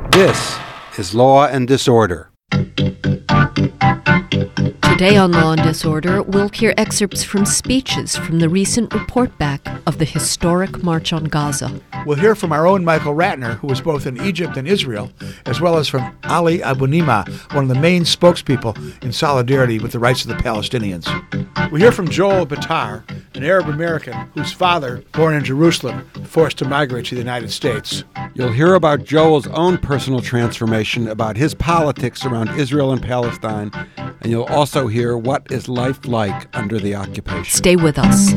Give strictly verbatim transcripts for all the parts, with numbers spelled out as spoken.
This is Law and Disorder. Today on Law and Disorder, we'll hear excerpts from speeches from the recent report back of the historic March on Gaza. We'll hear from our own Michael Ratner, who was both in Egypt and Israel, as well as from Ali Abunimah, one of the main spokespeople in solidarity with the rights of the Palestinians. We hear from Joel Batar, an Arab American whose father, born in Jerusalem, forced to migrate to the United States. You'll hear about Joel's own personal transformation, about his politics around Israel and Palestine, and you'll also hear what is life like under the occupation. Stay with us.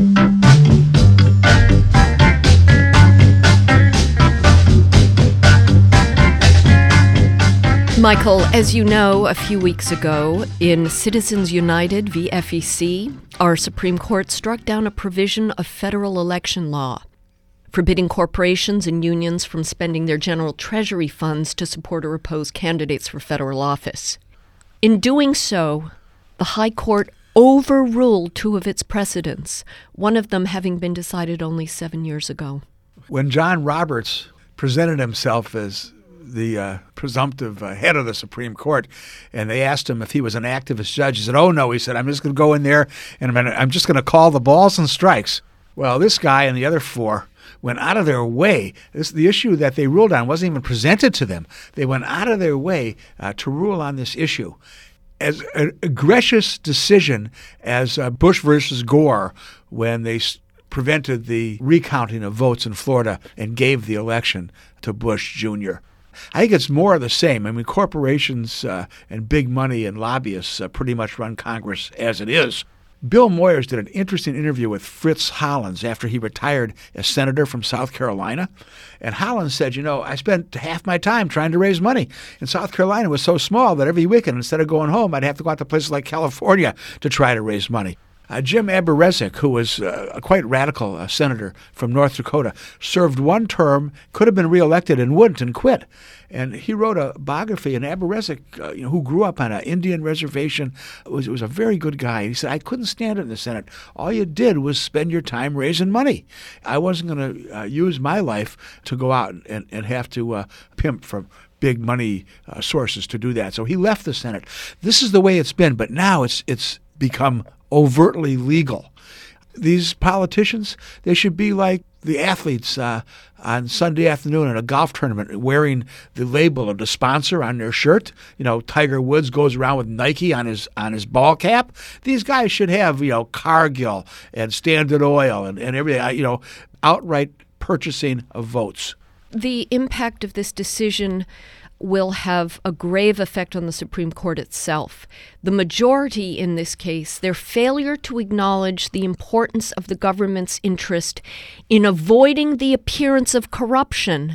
Michael, as you know, a few weeks ago, in Citizens United v. F E C, our Supreme Court struck down a provision of federal election law forbidding corporations and unions from spending their general treasury funds to support or oppose candidates for federal office. In doing so, the High Court overruled two of its precedents, one of them having been decided only seven years ago. When John Roberts presented himself as the uh, presumptive uh, head of the Supreme Court, and they asked him if he was an activist judge, he said, oh, no. He said, I'm just going to go in there, and I'm, gonna, I'm just going to call the balls and strikes. Well, this guy and the other four went out of their way. This, the issue that they ruled on wasn't even presented to them. They went out of their way uh, to rule on this issue. As an egregious decision as uh, Bush versus Gore, when they s- prevented the recounting of votes in Florida and gave the election to Bush Junior I think it's more of the same. I mean, corporations uh, and big money and lobbyists uh, pretty much run Congress as it is. Bill Moyers did an interesting interview with Fritz Hollins after he retired as senator from South Carolina. And Hollins said, you know, I spent half my time trying to raise money. And South Carolina was so small that every weekend, instead of going home, I'd have to go out to places like California to try to raise money. Uh, Jim Aberezik, who was uh, a quite radical uh, senator from North Dakota, served one term, could have been reelected and wouldn't, and quit. And he wrote a biography, and Aberezik, uh, you know, who grew up on an Indian reservation, was was a very good guy. He said, I couldn't stand it in the Senate. All you did was spend your time raising money. I wasn't going to uh, use my life to go out and, and have to uh, pimp from big money uh, sources to do that. So he left the Senate. This is the way it's been, but now it's it's become overtly legal. These politicians, they should be like the athletes uh, on Sunday afternoon in a golf tournament wearing the label of the sponsor on their shirt. You know, Tiger Woods goes around with Nike on his on his ball cap. These guys should have, you know, Cargill and Standard Oil and, and everything, you know, outright purchasing of votes. The impact of this decision will have a grave effect on the Supreme Court itself. The majority in this case, their failure to acknowledge the importance of the government's interest in avoiding the appearance of corruption,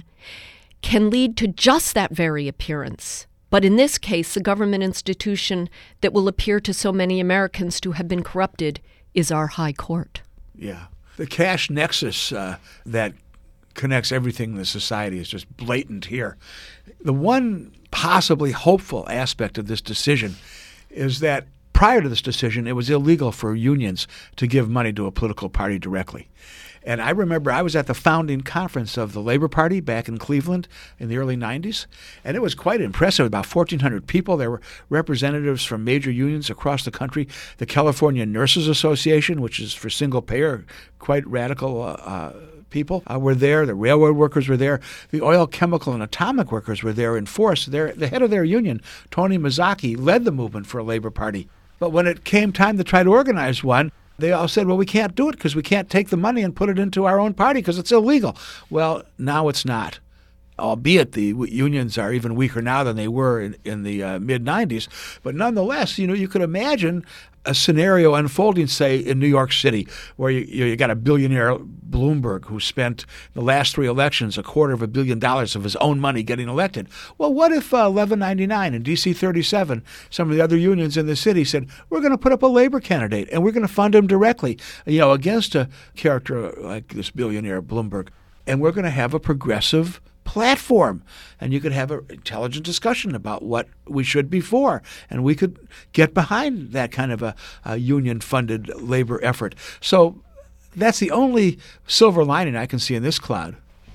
can lead to just that very appearance. But in this case, the government institution that will appear to so many Americans to have been corrupted is our High Court. Yeah. The cash nexus uh, that connects everything in the society is just blatant here. The one possibly hopeful aspect of this decision is that prior to this decision, it was illegal for unions to give money to a political party directly. And I remember I was at the founding conference of the Labor Party back in Cleveland in the early nineties, and it was quite impressive. About fourteen hundred people. There were representatives from major unions across the country. The California Nurses Association, which is for single payer, quite radical uh, uh, people uh, were there. The railroad workers were there. The oil, chemical, and atomic workers were there in force. Their, the head of their union, Tony Mazzocchi, led the movement for a Labor Party. But when it came time to try to organize one, they all said, well, we can't do it because we can't take the money and put it into our own party because it's illegal. Well, now it's not. Albeit the unions are even weaker now than they were in, in the uh, mid nineties. But nonetheless, you know, you could imagine a scenario unfolding, say, in New York City, where you, you got a billionaire, Bloomberg, who spent the last three elections a quarter of a billion dollars of his own money getting elected. Well, what if uh, eleven ninety-nine and D C thirty-seven, some of the other unions in the city said, we're going to put up a labor candidate and we're going to fund him directly, you know, against a character like this billionaire, Bloomberg, and we're going to have a progressive platform, and you could have an intelligent discussion about what we should be for, and we could get behind that kind of a, a union-funded labor effort. So that's the only silver lining I can see in this cloud.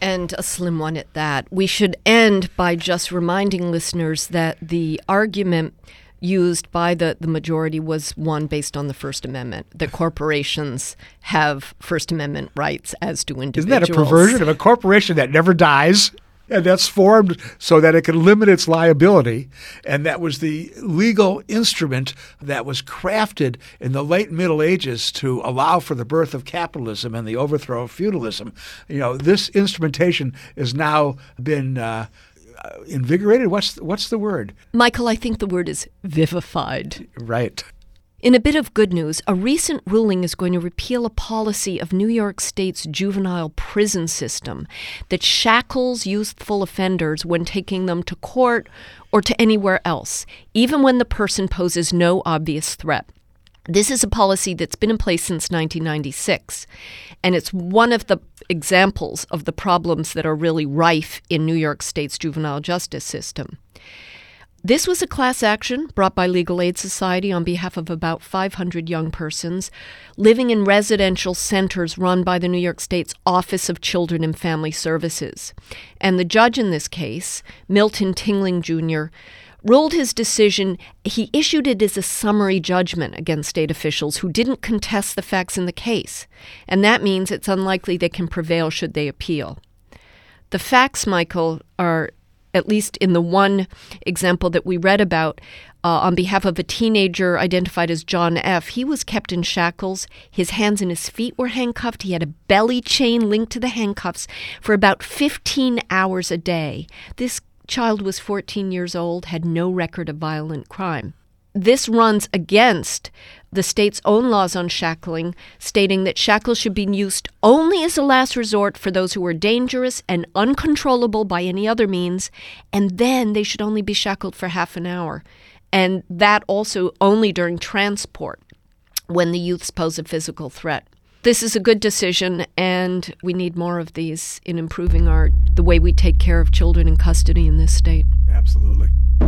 And a slim one at that. We should end by just reminding listeners that the argument used by the, the majority was one based on the First Amendment, that corporations have First Amendment rights, as do individuals. Isn't that a perversion of a corporation that never dies? And that's formed so that it can limit its liability. And that was the legal instrument that was crafted in the late Middle Ages to allow for the birth of capitalism and the overthrow of feudalism. You know, this instrumentation has now been uh, invigorated. What's what's the word? Michael, I think the word is vivified. Right. In a bit of good news, a recent ruling is going to repeal a policy of New York State's juvenile prison system that shackles youthful offenders when taking them to court or to anywhere else, even when the person poses no obvious threat. This is a policy that's been in place since nineteen ninety-six, and it's one of the examples of the problems that are really rife in New York State's juvenile justice system. This was a class action brought by Legal Aid Society on behalf of about five hundred young persons living in residential centers run by the New York State's Office of Children and Family Services. And the judge in this case, Milton Tingling Junior, ruled his decision. He issued it as a summary judgment against state officials who didn't contest the facts in the case. And that means it's unlikely they can prevail should they appeal. The facts, Michael, are, at least in the one example that we read about, uh, on behalf of a teenager identified as John F., he was kept in shackles. His hands and his feet were handcuffed. He had a belly chain linked to the handcuffs for about fifteen hours a day. This child was fourteen years old, had no record of violent crime. This runs against the state's own laws on shackling, stating that shackles should be used only as a last resort for those who are dangerous and uncontrollable by any other means, and then they should only be shackled for half an hour. And that also only during transport, when the youths pose a physical threat. This is a good decision, and we need more of these in improving our the way we take care of children in custody in this state. Absolutely.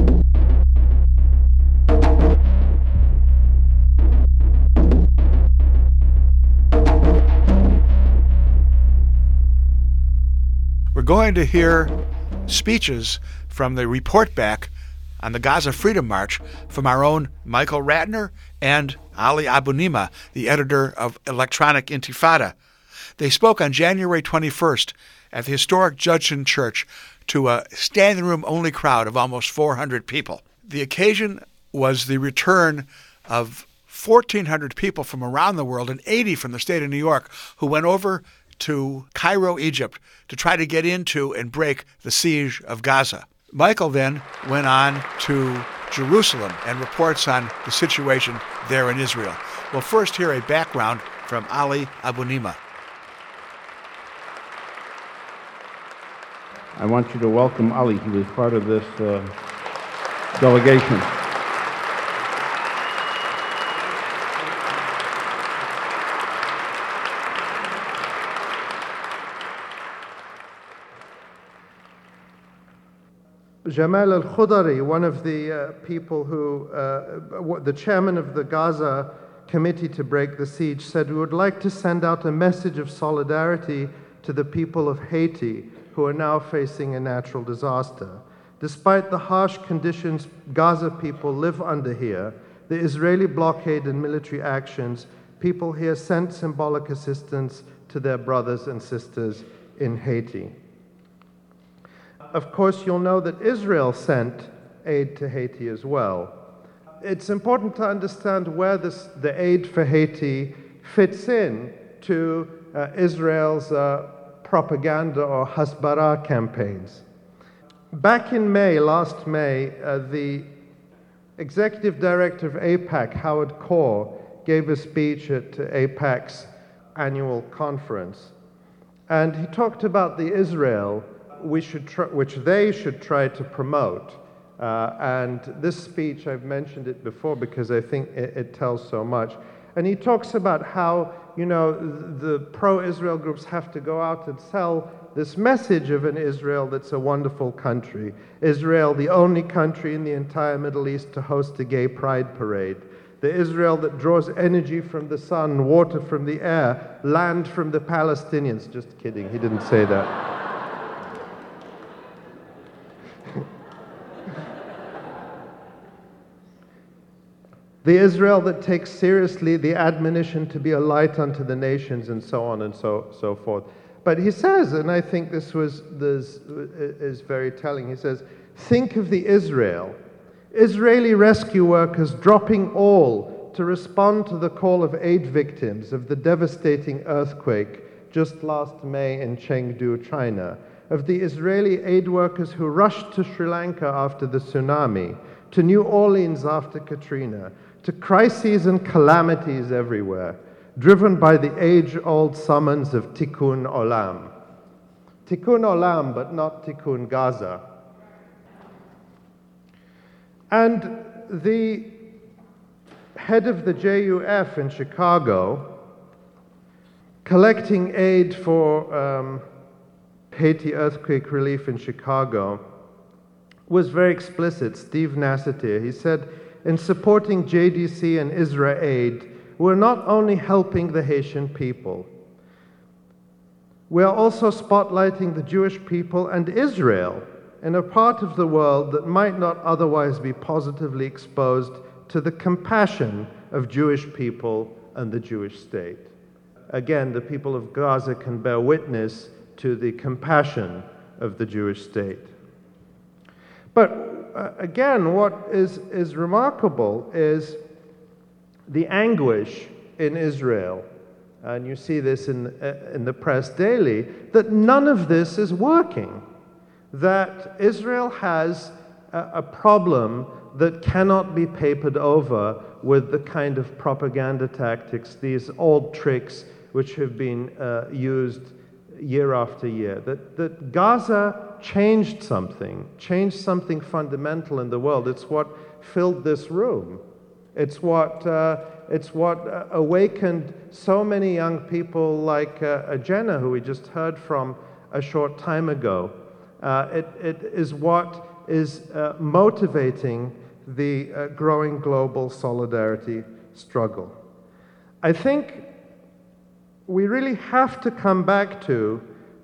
We're going to hear speeches from the report back on the Gaza Freedom March from our own Michael Ratner and Ali Abunimah, the editor of Electronic Intifada. They spoke on January twenty-first at the historic Judson Church to a standing-room-only crowd of almost four hundred people. The occasion was the return of fourteen hundred people from around the world and eighty from the state of New York who went over to Cairo, Egypt, to try to get into and break the siege of Gaza. Michael then went on to Jerusalem and reports on the situation there in Israel. We'll first hear a background from Ali Abunimah. I want you to welcome Ali. He was part of this uh, delegation. Jamal al-Khudari, one of the uh, people who, uh, the chairman of the Gaza Committee to Break the Siege, said, "We would like to send out a message of solidarity to the people of Haiti who are now facing a natural disaster. Despite the harsh conditions Gaza people live under here, the Israeli blockade and military actions, people here sent symbolic assistance to their brothers and sisters in Haiti." Of course, you'll know that Israel sent aid to Haiti as well. It's important to understand where this, the aid for Haiti fits in to uh, Israel's uh, propaganda or Hasbara campaigns. Back in May, last May, uh, the executive director of AIPAC, Howard Kaur, gave a speech at AIPAC's annual conference. And he talked about the Israel we should try, which they should try to promote. Uh, and this speech, I've mentioned it before because I think it, it tells so much. And he talks about how, you know, the pro-Israel groups have to go out and sell this message of an Israel that's a wonderful country. Israel, the only country in the entire Middle East to host a gay pride parade. The Israel that draws energy from the sun, water from the air, land from the Palestinians. Just kidding, he didn't say that. The Israel that takes seriously the admonition to be a light unto the nations, and so on and so, so forth. But he says, and I think this was this is very telling, he says, think of the Israel, Israeli rescue workers dropping all to respond to the call of aid victims of the devastating earthquake just last May in Chengdu, China, of the Israeli aid workers who rushed to Sri Lanka after the tsunami, to New Orleans after Katrina, to crises and calamities everywhere, driven by the age-old summons of Tikkun Olam. Tikkun Olam, but not Tikkun Gaza. And the head of the J U F in Chicago, collecting aid for um, Haiti earthquake relief in Chicago, was very explicit, Steve Nassatir. He said, in supporting J D C and Israel Aid, we're not only helping the Haitian people, we are also spotlighting the Jewish people and Israel in a part of the world that might not otherwise be positively exposed to the compassion of Jewish people and the Jewish state. Again, the people of Gaza can bear witness to the compassion of the Jewish state. But uh, again, what is, is remarkable is the anguish in Israel, and you see this in, uh, in the press daily, that none of this is working, that Israel has a, a problem that cannot be papered over with the kind of propaganda tactics, these old tricks which have been uh, used year after year, that, that Gaza changed something, changed something fundamental in the world. It's what filled this room. It's what, uh, it's what uh, awakened so many young people like uh, Jenna, who we just heard from a short time ago. Uh, it, it is what is uh, motivating the uh, growing global solidarity struggle. I think we really have to come back to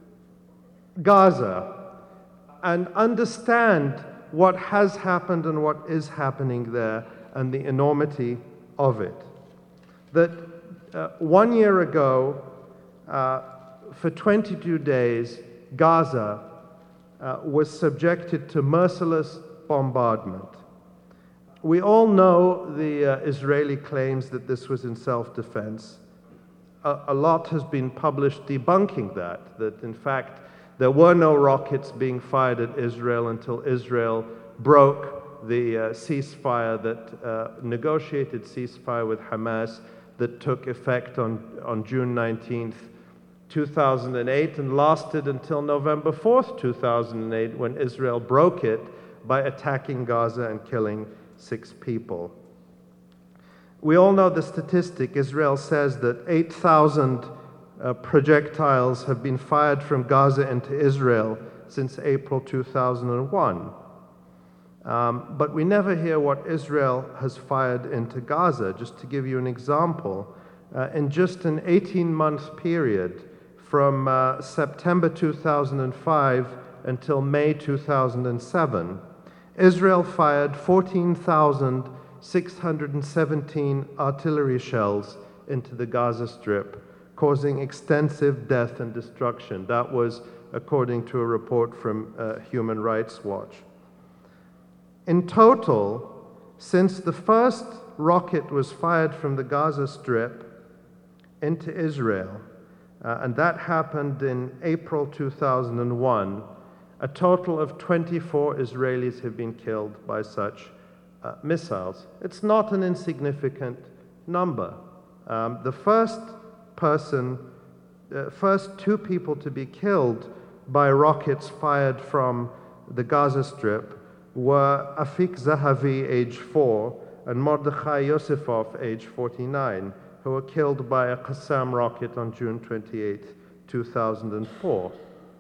Gaza and understand what has happened and what is happening there and the enormity of it. That uh, one year ago, uh, for twenty-two days, Gaza uh, was subjected to merciless bombardment. We all know the uh, Israeli claims that this was in self-defense. A, a lot has been published debunking that, that in fact there were no rockets being fired at Israel until Israel broke the uh, ceasefire that, uh, negotiated ceasefire with Hamas that took effect on, on June nineteenth, two thousand eight and lasted until November fourth, two thousand eight, when Israel broke it by attacking Gaza and killing six people. We all know the statistic. Israel says that eight thousand uh, projectiles have been fired from Gaza into Israel since April two thousand one. Um, but we never hear what Israel has fired into Gaza. Just to give you an example, uh, in just an eighteen-month period from uh, September two thousand five until May two thousand seven, Israel fired fourteen thousand six hundred seventeen artillery shells into the Gaza Strip, causing extensive death and destruction. That was according to a report from uh, Human Rights Watch. In total, since the first rocket was fired from the Gaza Strip into Israel, uh, and that happened in April two thousand one, a total of twenty-four Israelis have been killed by such uh, missiles. It's not an insignificant number. Um, the first person, uh, first two people to be killed by rockets fired from the Gaza Strip were Afik Zahavi, age four, and Mordechai Yosefov, age forty-nine, who were killed by a Qassam rocket on June twenty-eighth, two thousand four.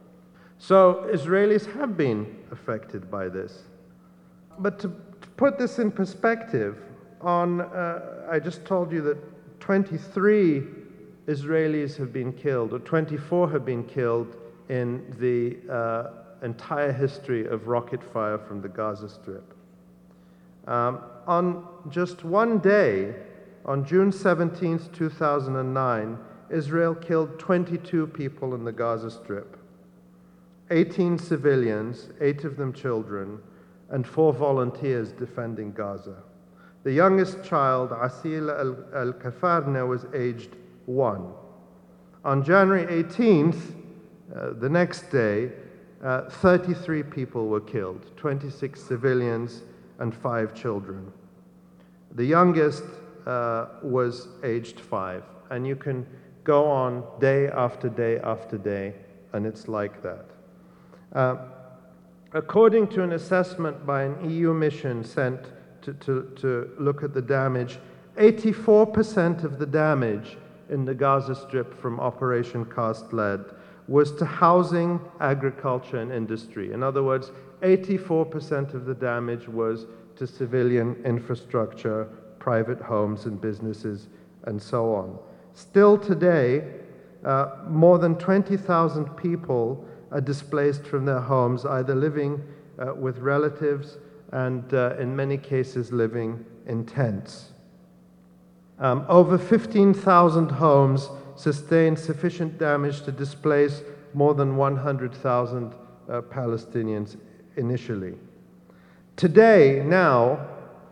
So Israelis have been affected by this. But to, to put this in perspective, on uh, I just told you that twenty-three Israelis have been killed, or twenty-four have been killed in the uh, entire history of rocket fire from the Gaza Strip. Um, on just one day, on June seventeenth, two thousand nine, Israel killed twenty-two people in the Gaza Strip. eighteen civilians, eight of them children, and four volunteers defending Gaza. The youngest child, Asil al-Kafarna, was aged one. On January eighteenth, uh, the next day, uh, thirty-three people were killed, twenty-six civilians and five children. The youngest uh, was aged five, and you can go on day after day after day, and it's like that. Uh, according to an assessment by an E U mission sent to, to, to look at the damage, eighty-four percent of the damage in the Gaza Strip from Operation Cast Lead was to housing, agriculture, and industry. In other words, eighty-four percent of the damage was to civilian infrastructure, private homes and businesses, and so on. Still today, uh, more than twenty thousand people are displaced from their homes, either living uh, with relatives and, uh, in many cases, living in tents. Um, over fifteen thousand homes sustained sufficient damage to displace more than one hundred thousand uh, Palestinians initially. Today, now,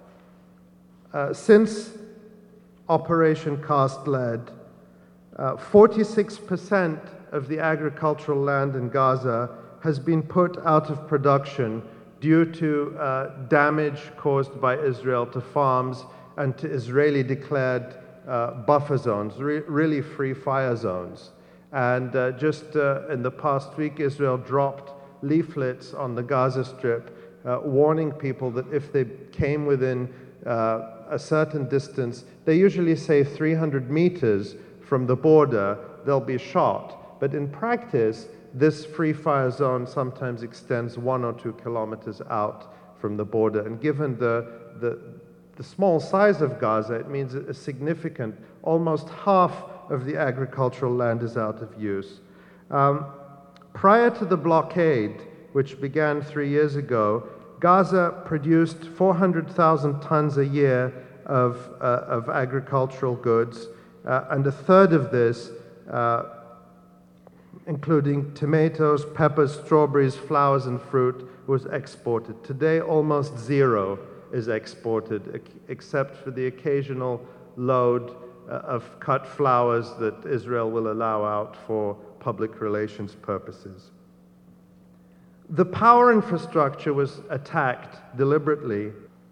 uh, since Operation Cast Lead, uh, forty-six percent of the agricultural land in Gaza has been put out of production due to uh, damage caused by Israel to farms and to Israeli-declared uh, buffer zones, re really free fire zones. And uh, just uh, in the past week, Israel dropped leaflets on the Gaza Strip uh, warning people that if they came within uh, a certain distance, they usually say three hundred meters from the border, they'll be shot. But in practice, this free fire zone sometimes extends one or two kilometers out from the border. And given the, the, the small size of Gaza, it means a significant, almost half of the agricultural land is out of use. Um, prior to the blockade, which began three years ago, Gaza produced four hundred thousand tons a year of, uh, of agricultural goods, uh, and a third of this, uh, including tomatoes, peppers, strawberries, flowers, and fruit, was exported. Today, almost zero is exported, except for the occasional load uh, of cut flowers that Israel will allow out for public relations purposes. The power infrastructure was attacked deliberately.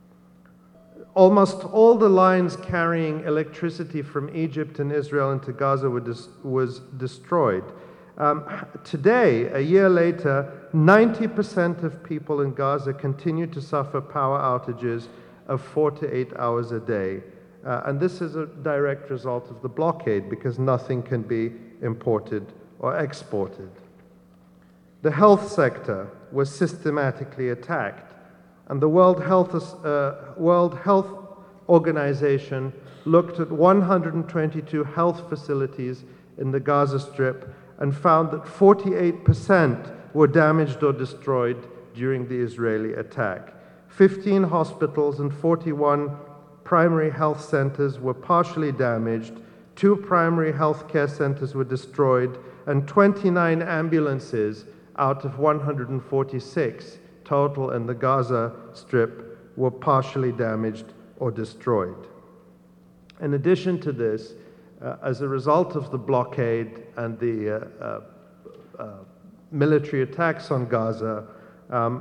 Almost all the lines carrying electricity from Egypt and Israel into Gaza were dis was destroyed. Um, today, a year later, ninety percent of people in Gaza continue to suffer power outages of four to eight hours a day. Uh, and this is a direct result of the blockade because nothing can be imported or exported. The health sector was systematically attacked, and the World Health, uh, World Health Organization looked at one hundred twenty-two health facilities in the Gaza Strip and found that forty-eight percent were damaged or destroyed during the Israeli attack. fifteen hospitals and forty-one primary health centers were partially damaged, two primary health care centers were destroyed, and twenty-nine ambulances out of one hundred forty-six total in the Gaza Strip were partially damaged or destroyed. In addition to this, uh, as a result of the blockade and the uh, uh, uh, military attacks on Gaza, um,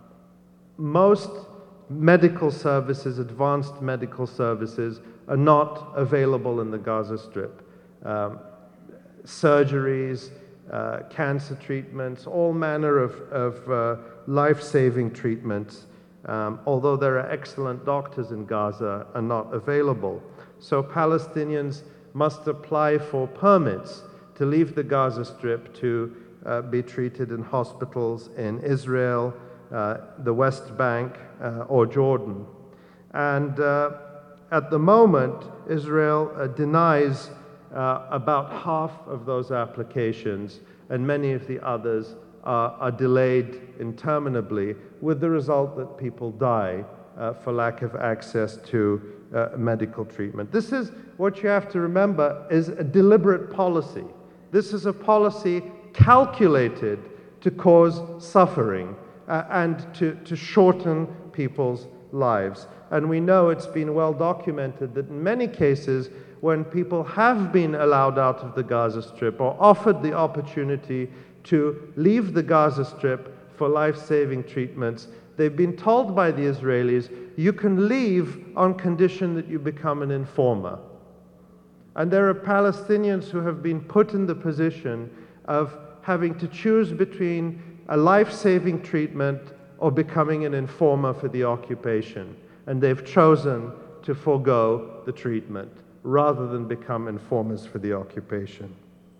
most medical services, advanced medical services, are not available in the Gaza Strip. Um, surgeries, uh, cancer treatments, all manner of, of uh, life-saving treatments, um, although there are excellent doctors in Gaza, are not available. So Palestinians must apply for permits to leave the Gaza Strip to uh, be treated in hospitals in Israel, uh, the West Bank, uh, or Jordan. And uh, at the moment, Israel uh, denies uh, about half of those applications, and many of the others are, are delayed interminably, with the result that people die uh, for lack of access to uh, medical treatment. This is what you have to remember is a deliberate policy. This is a policy calculated to cause suffering uh, and to, to shorten people's lives. And we know it's been well documented that in many cases, when people have been allowed out of the Gaza Strip or offered the opportunity to leave the Gaza Strip for life-saving treatments, they've been told by the Israelis, you can leave on condition that you become an informer. And there are Palestinians who have been put in the position of having to choose between a life-saving treatment or becoming an informer for the occupation. And they've chosen to forego the treatment rather than become informers for the occupation.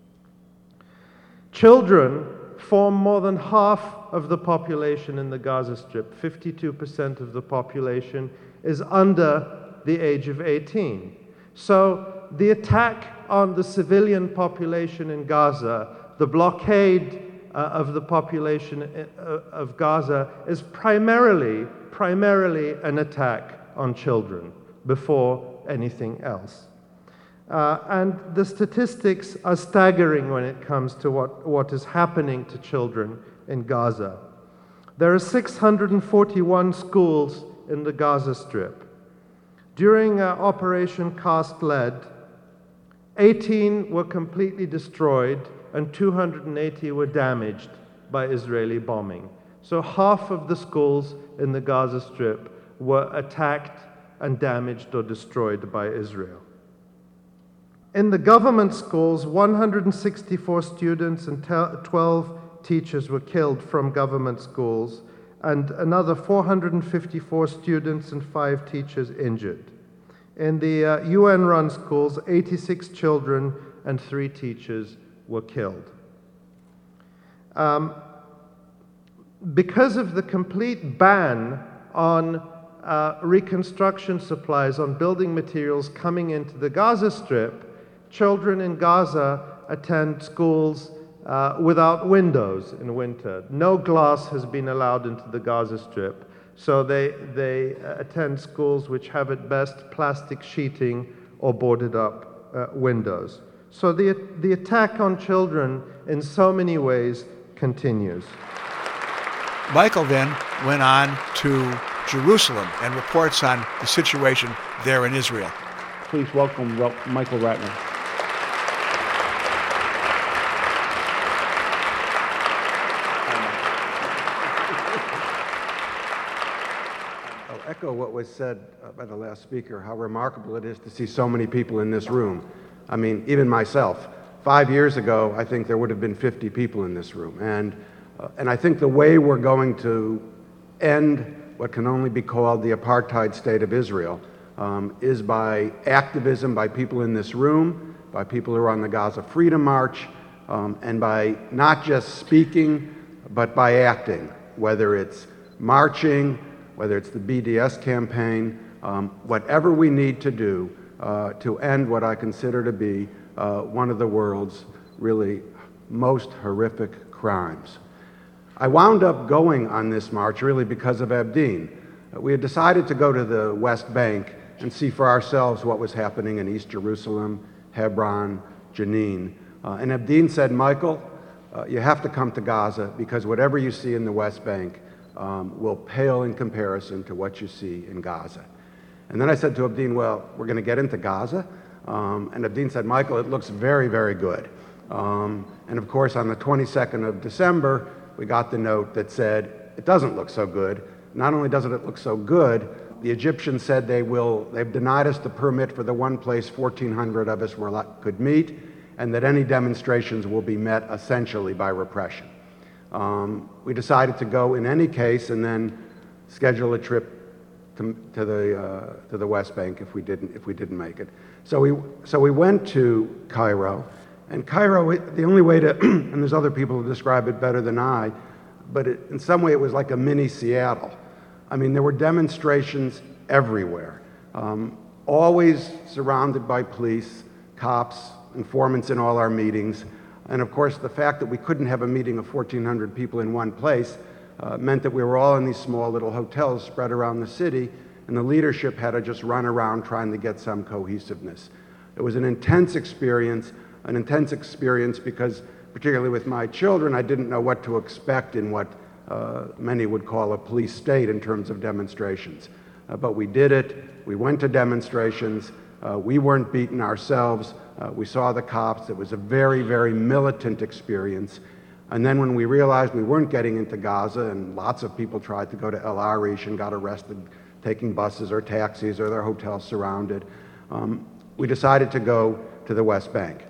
Children form more than half of the population in the Gaza Strip. fifty-two percent of the population is under the age of eighteen. So the attack on the civilian population in Gaza, the blockade uh, of the population uh, of Gaza is primarily, primarily an attack on children before anything else. Uh, and the statistics are staggering when it comes to what, what is happening to children in Gaza. There are six hundred forty-one schools in the Gaza Strip. During uh, Operation Cast Lead, eighteen were completely destroyed and two hundred eighty were damaged by Israeli bombing. So half of the schools in the Gaza Strip were attacked and damaged or destroyed by Israel. In the government schools, one hundred sixty-four students and twelve teachers were killed from government schools, and another four hundred fifty-four students and five teachers injured. In the uh, U N-run schools, eighty-six children and three teachers were killed. Um, because of the complete ban on uh, reconstruction supplies, on building materials coming into the Gaza Strip, children in Gaza attend schools uh, without windows in winter. No glass has been allowed into the Gaza Strip, so they, they attend schools which have at best plastic sheeting or boarded up uh, windows. So the, the attack on children in so many ways continues. Michael then went on to Jerusalem and reports on the situation there in Israel. Please welcome wel- Michael Ratner. I'll echo what was said uh, by the last speaker, how remarkable it is to see so many people in this room. I mean, even myself. Five years ago, I think there would have been fifty people in this room. And, uh, and I think the way we're going to end what can only be called the apartheid state of Israel um, is by activism by people in this room, by people who are on the Gaza Freedom March, um, and by not just speaking, but by acting, whether it's marching, whether it's the B D S campaign, um, whatever we need to do uh, to end what I consider to be uh, one of the world's really most horrific crimes. I wound up going on this march really because of Abdeen. Uh, we had decided to go to the West Bank and see for ourselves what was happening in East Jerusalem, Hebron, Jenin. Uh, and Abdeen said, Michael, uh, you have to come to Gaza because whatever you see in the West Bank um, will pale in comparison to what you see in Gaza. And then I said to Abdeen, well, we're going to get into Gaza. Um, and Abdeen said, Michael, it looks very, very good. Um, and of course, on the twenty-second of December, we got the note that said, it doesn't look so good. Not only doesn't it look so good, the Egyptians said they will, they've denied us the permit for the one place fourteen hundred of us were, could meet, and that any demonstrations will be met essentially by repression. Um, we decided to go in any case and then schedule a trip to, to the uh, to the West Bank if we didn't if we didn't make it. So we so we went to Cairo, and Cairo, the only way to and there's other people who describe it better than I, but it, in some way it was like a mini Seattle. I mean, there were demonstrations everywhere, um, always surrounded by police, cops, informants in all our meetings. And of course, the fact that we couldn't have a meeting of fourteen hundred people in one place uh, meant that we were all in these small little hotels spread around the city, and the leadership had to just run around trying to get some cohesiveness. It was an intense experience, an intense experience because, particularly with my children, I didn't know what to expect in what uh, many would call a police state in terms of demonstrations. Uh, but we did it. We went to demonstrations. Uh, we weren't beaten ourselves. Uh, we saw the cops. It was a very, very militant experience. And then when we realized we weren't getting into Gaza, and lots of people tried to go to El Arish and got arrested taking buses or taxis or their hotels surrounded, um, we decided to go to the West Bank.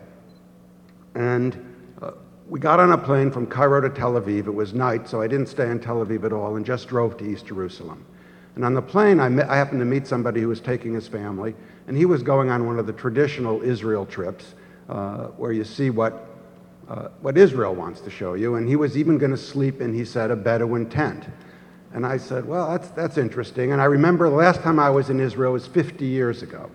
And uh, we got on a plane from Cairo to Tel Aviv. It was night, so I didn't stay in Tel Aviv at all and just drove to East Jerusalem. And on the plane, I, met, I happened to meet somebody who was taking his family, and he was going on one of the traditional Israel trips uh, where you see what, uh, what Israel wants to show you. And he was even going to sleep in, he said, a Bedouin tent. And I said, well, that's, that's interesting. And I remember the last time I was in Israel was fifty years ago.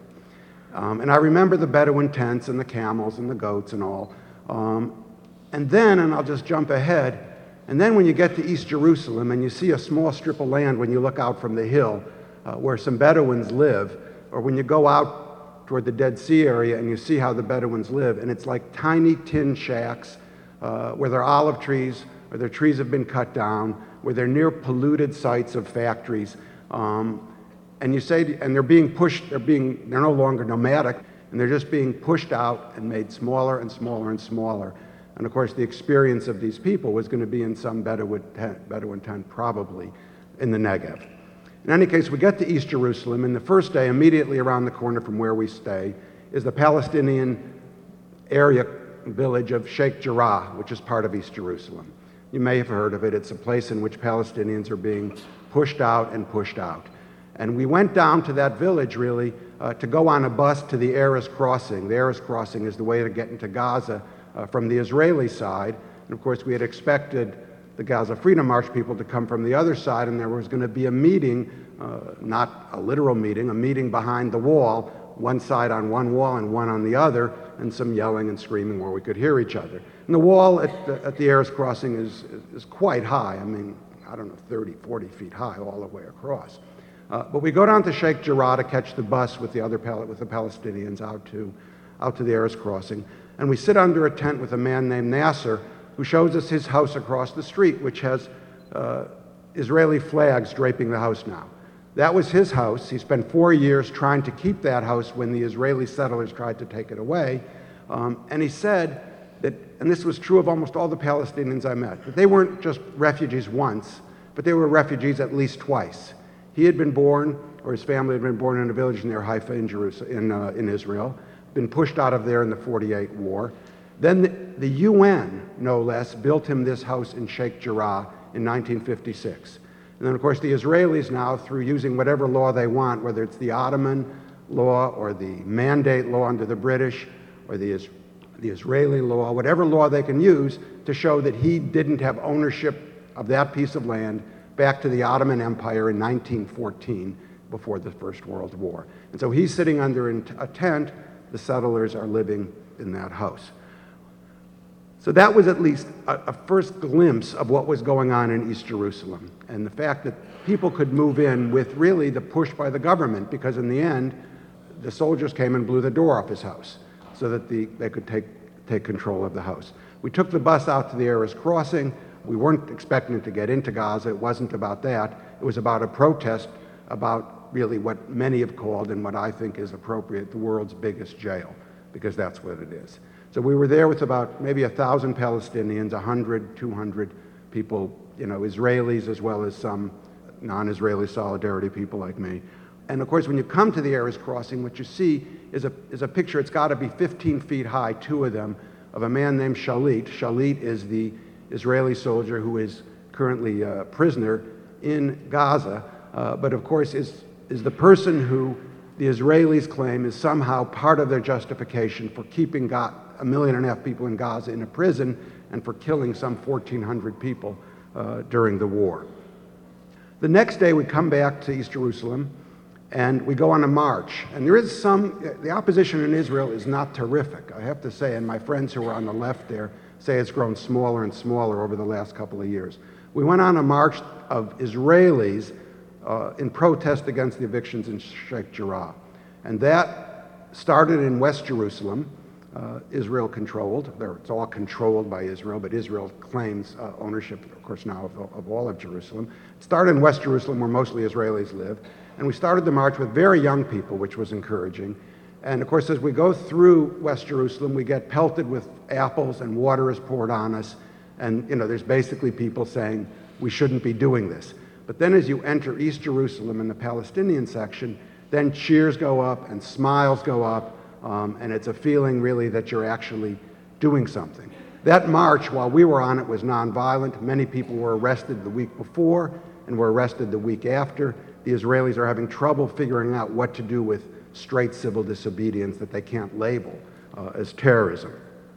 Um, and I remember the Bedouin tents and the camels and the goats and all. Um, and then, and I'll just jump ahead, and then when you get to East Jerusalem and you see a small strip of land when you look out from the hill uh, where some Bedouins live, or when you go out toward the Dead Sea area and you see how the Bedouins live, and it's like tiny tin shacks uh, where there are olive trees, where their trees have been cut down, where they're near polluted sites of factories. Um, and you say, and they're being pushed, they're being, they're no longer nomadic, and they're just being pushed out and made smaller and smaller and smaller. And of course, the experience of these people was going to be in some Bedouin tent, Bedouin tent, probably in the Negev. In any case, we get to East Jerusalem, and the first day, immediately around the corner from where we stay, is the Palestinian area village of Sheikh Jarrah, which is part of East Jerusalem. You may have heard of it. It's a place in which Palestinians are being pushed out and pushed out. And we went down to that village, really, uh, to go on a bus to the Erez Crossing. The Erez Crossing is the way to get into Gaza uh, from the Israeli side. And of course, we had expected the Gaza Freedom March people to come from the other side, and there was going to be a meeting, uh, not a literal meeting, a meeting behind the wall, one side on one wall and one on the other, and some yelling and screaming where we could hear each other. And the wall at the, at the Erez Crossing is, is, is quite high. I mean, I don't know, thirty, forty feet high all the way across. Uh, but we go down to Sheikh Jarrah to catch the bus with the other Pal- with the Palestinians out to, out to the Erez Crossing. And we sit under a tent with a man named Nasser, who shows us his house across the street, which has uh, Israeli flags draping the house now. That was his house. He spent four years trying to keep that house when the Israeli settlers tried to take it away. Um, and he said that, and this was true of almost all the Palestinians I met, that they weren't just refugees once, but they were refugees at least twice. He had been born, or his family had been born in a village near Haifa in, Jerusalem, in, uh, in Israel, been pushed out of there in the forty-eight war. Then the, the U N, no less, built him this house in Sheikh Jarrah in nineteen fifty-six. And then, of course, the Israelis now, through using whatever law they want, whether it's the Ottoman law or the mandate law under the British or the, the Israeli law, whatever law they can use to show that he didn't have ownership of that piece of land back to the Ottoman Empire in nineteen fourteen, before the First World War. And so he's sitting under a tent. The settlers are living in that house. So that was at least a, a first glimpse of what was going on in East Jerusalem, and the fact that people could move in with really the push by the government, because in the end, the soldiers came and blew the door off his house so that the, they could take, take control of the house. We took the bus out to the Erez Crossing. We weren't expecting to get into Gaza. It wasn't about that. It was about a protest about really what many have called, and what I think is appropriate, the world's biggest jail, because that's what it is. So we were there with about maybe a thousand Palestinians, a hundred, two hundred people, you know, Israelis as well as some non-Israeli solidarity people like me. And of course, when you come to the Erez Crossing, what you see is a, is a picture, it's got to be fifteen feet high, two of them, of a man named Shalit. Shalit is the Israeli soldier who is currently a prisoner in Gaza, uh, but of course is, is the person who the Israelis claim is somehow part of their justification for keeping Ga- a million and a half people in Gaza in a prison and for killing some fourteen hundred people uh, during the war. The next day we come back to East Jerusalem and we go on a march. And there is some, the opposition in Israel is not terrific, I have to say, and my friends who are on the left there say it's grown smaller and smaller over the last couple of years. We went on a march of Israelis uh, in protest against the evictions in Sheikh Jarrah. And that started in West Jerusalem, uh, Israel controlled. It's all controlled by Israel, but Israel claims uh, ownership, of course, now of, of all of Jerusalem. It started in West Jerusalem, where mostly Israelis live. And we started the march with very young people, which was encouraging. And of course, as we go through West Jerusalem, we get pelted with apples and water is poured on us. And, you know, there's basically people saying, we shouldn't be doing this. But then as you enter East Jerusalem in the Palestinian section, then cheers go up and smiles go up, um, and it's a feeling really that you're actually doing something. That march, while we were on it, was nonviolent. Many people were arrested the week before and were arrested the week after. The Israelis are having trouble figuring out what to do with straight civil disobedience that they can't label uh, as terrorism.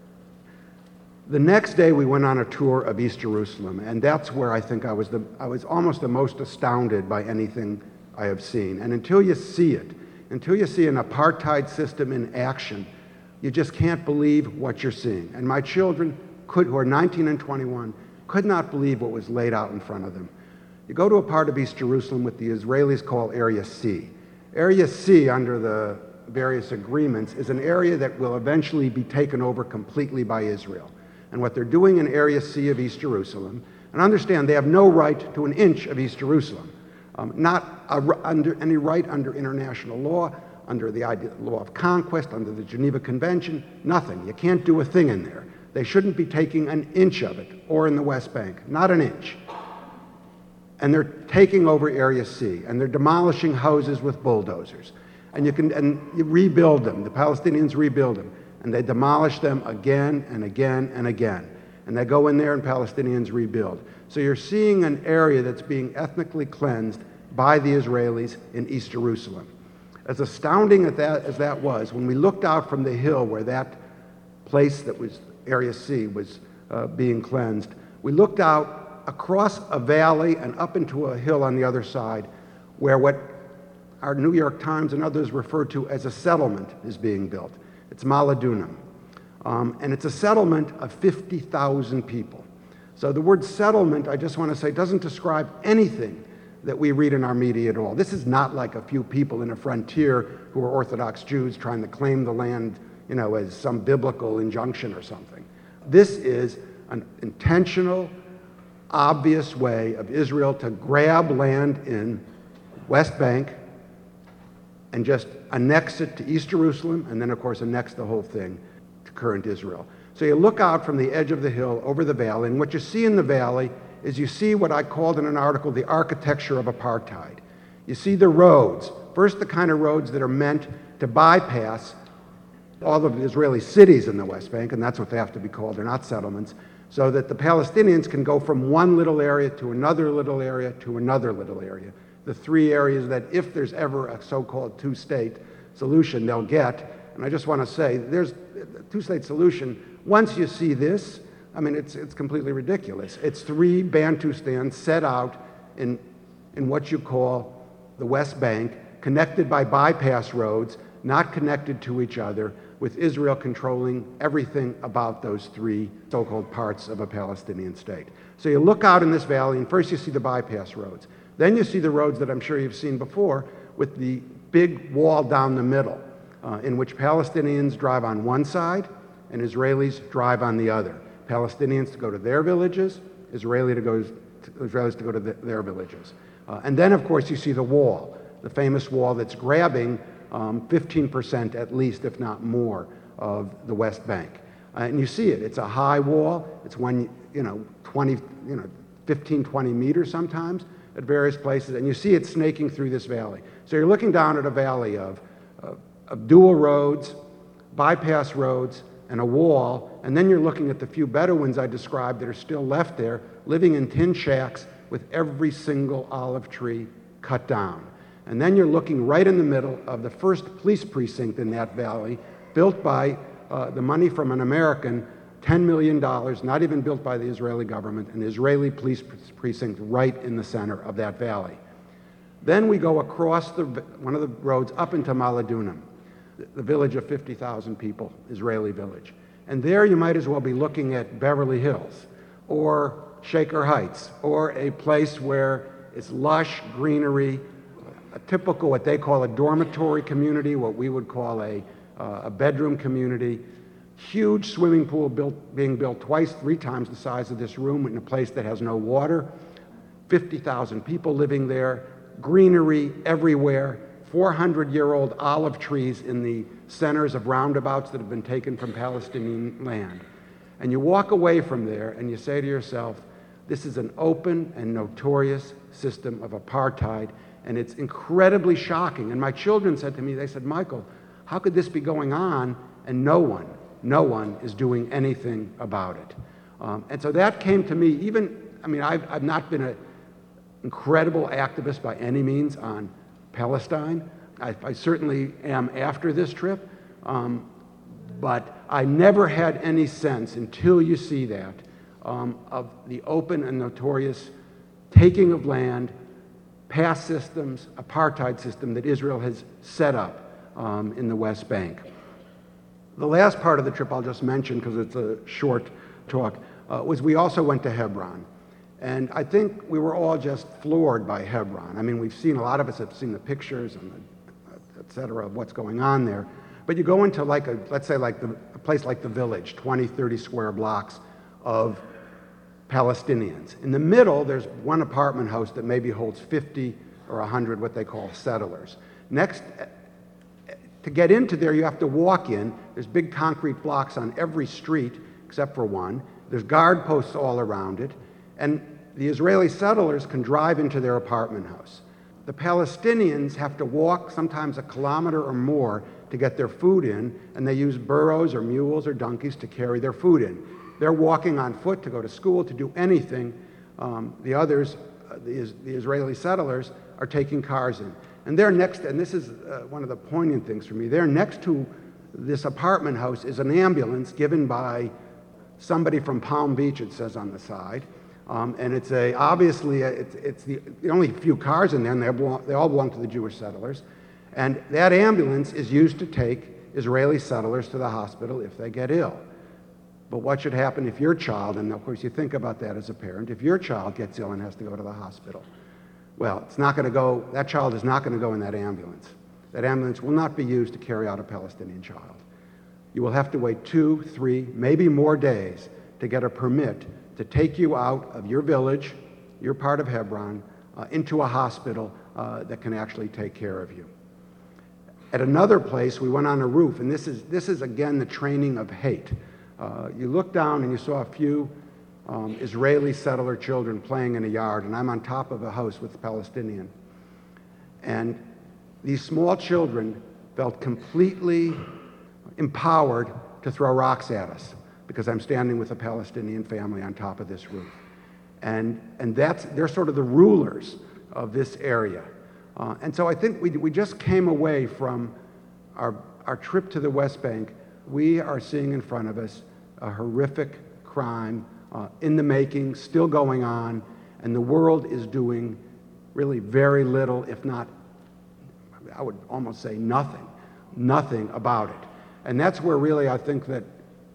The next day we went on a tour of East Jerusalem, and that's where I think I was, the, I was almost the most astounded by anything I have seen. And until you see it, until you see an apartheid system in action, you just can't believe what you're seeing. And my children, could, who are nineteen and twenty-one, could not believe what was laid out in front of them. You go to a part of East Jerusalem what the Israelis call Area C. Area C, under the various agreements, is an area that will eventually be taken over completely by Israel. And what they're doing in Area C of East Jerusalem, and understand they have no right to an inch of East Jerusalem, um, not a, under any right under international law, under the idea, law of conquest, under the Geneva Convention, nothing. You can't do a thing in there. They shouldn't be taking an inch of it, or in the West Bank, not an inch. And they're taking over Area C, and they're demolishing houses with bulldozers. And you can and you rebuild them. The Palestinians rebuild them. And they demolish them again and again and again. And they go in there and Palestinians rebuild. So you're seeing an area that's being ethnically cleansed by the Israelis in East Jerusalem. As astounding as that, as that was, when we looked out from the hill where that place that was Area C was uh, being cleansed, we looked out across a valley and up into a hill on the other side where what our New York Times and others refer to as a settlement is being built. It's Maladunum. Um, and it's a settlement of fifty thousand people. So the word settlement, I just want to say, doesn't describe anything that we read in our media at all. This is not like a few people in a frontier who are Orthodox Jews trying to claim the land, you know, as some biblical injunction or something. This is an intentional, obvious way of Israel to grab land in West Bank and just annex it to East Jerusalem, and then, of course, annex the whole thing to current Israel. So you look out from the edge of the hill over the valley, and what you see in the valley is you see what I called in an article the architecture of apartheid. You see the roads, first the kind of roads that are meant to bypass all of the Israeli cities in the West Bank, and that's what they have to be called, they're not settlements, so that the Palestinians can go from one little area to another little area to another little area. The three areas that if there's ever a so-called two-state solution, they'll get. And I just want to say, there's a two-state solution. Once you see this, I mean, it's, it's completely ridiculous. It's three Bantustans set out in, in what you call the West Bank, connected by bypass roads, not connected to each other, with Israel controlling everything about those three so-called parts of a Palestinian state. So you look out in this valley, and first you see the bypass roads. Then you see the roads that I'm sure you've seen before with the big wall down the middle, uh, in which Palestinians drive on one side and Israelis drive on the other. Palestinians to go to their villages, Israeli to go, Israelis to go to the, their villages. Uh, and then, of course, you see the wall, the famous wall that's grabbing um, fifteen percent at least, if not more, of the West Bank. Uh, and you see it. It's a high wall. It's one, you know, twenty, you know, fifteen, twenty meters sometimes at various places, and you see it snaking through this valley. So you're looking down at a valley of, of, of dual roads, bypass roads, and a wall, and then you're looking at the few Bedouins I described that are still left there, living in tin shacks with every single olive tree cut down. And then you're looking right in the middle of the first police precinct in that valley, built by uh, the money from an American, ten million dollars, not even built by the Israeli government, an Israeli police precinct right in the center of that valley. Then we go across the, one of the roads up into Maladunum, the village of fifty thousand people, Israeli village. And there you might as well be looking at Beverly Hills or Shaker Heights, or a place where it's lush greenery, a typical what they call a dormitory community, what we would call a, uh, a bedroom community, huge swimming pool built, being built twice, three times the size of this room in a place that has no water, fifty thousand people living there, greenery everywhere, four hundred year old olive trees in the centers of roundabouts that have been taken from Palestinian land. And you walk away from there and you say to yourself, this is an open and notorious system of apartheid, and it's incredibly shocking. And my children said to me, they said, Michael, how could this be going on and no one, no one is doing anything about it? Um, and so that came to me, even, I mean, I've, I've not been an incredible activist by any means on Palestine. I, I certainly am after this trip, um, but I never had any sense until you see that um, of the open and notorious taking of land, past systems, apartheid system that Israel has set up um, in the West Bank. The last part of the trip I'll just mention, because it's a short talk, uh, was we also went to Hebron. And I think we were all just floored by Hebron. I mean, we've seen, a lot of us have seen the pictures and the, et cetera, of what's going on there. But you go into like a, let's say like the, a place like the Village, twenty, thirty square blocks of Palestinians. In the middle, there's one apartment house that maybe holds fifty or one hundred what they call settlers. Next, to get into there, you have to walk in. There's big concrete blocks on every street except for one. There's guard posts all around it. And the Israeli settlers can drive into their apartment house. The Palestinians have to walk sometimes a kilometer or more to get their food in, and they use burros or mules or donkeys to carry their food in. They're walking on foot to go to school, to do anything. Um, the others, uh, the, the Israeli settlers, are taking cars in. And they're next, and this is uh, one of the poignant things for me, they're next to this apartment house is an ambulance given by somebody from Palm Beach, it says on the side. Um, and it's a, obviously, a, it's, it's the, the only few cars in there, and they, belong, they all belong to the Jewish settlers. And that ambulance is used to take Israeli settlers to the hospital if they get ill. But what should happen if your child, and of course you think about that as a parent, if your child gets ill and has to go to the hospital? Well, it's not going to go, that child is not going to go in that ambulance. That ambulance will not be used to carry out a Palestinian child. You will have to wait two, three, maybe more days to get a permit to take you out of your village, your part of Hebron, uh, into a hospital uh, that can actually take care of you. At another place, we went on a roof, and this is, this is again the training of hate. Uh, you look down and you saw a few um, Israeli settler children playing in a yard, and I'm on top of a house with Palestinian. And these small children felt completely empowered to throw rocks at us, because I'm standing with a Palestinian family on top of this roof. And, and that's, they're sort of the rulers of this area. Uh, and so I think we, we just came away from our, our trip to the West Bank. We are seeing in front of us a horrific crime uh, in the making, still going on, and the world is doing really very little, if not, I would almost say nothing, nothing about it. And that's where really I think that